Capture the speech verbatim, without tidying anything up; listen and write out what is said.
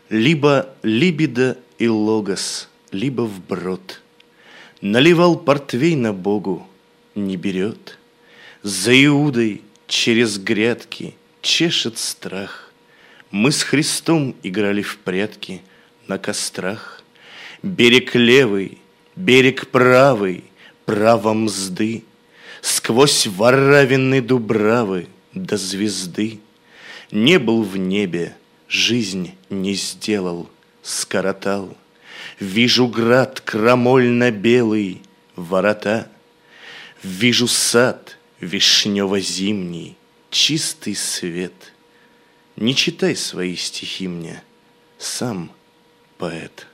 Либо либидо и логос, либо вброд. Наливал портвейна Богу, не берет. За Иудой через грядки чешет страх. Мы с Христом играли в прятки на кострах. Берег левый, берег правый, право мзды. Сквозь воравины дубравы до звезды. Не был в небе, жизнь не сделал, скоротал. Вижу град крамольно-белый, ворота. Вижу сад вишнево-зимний, чистый свет. Не читай свои стихи мне, сам поэт.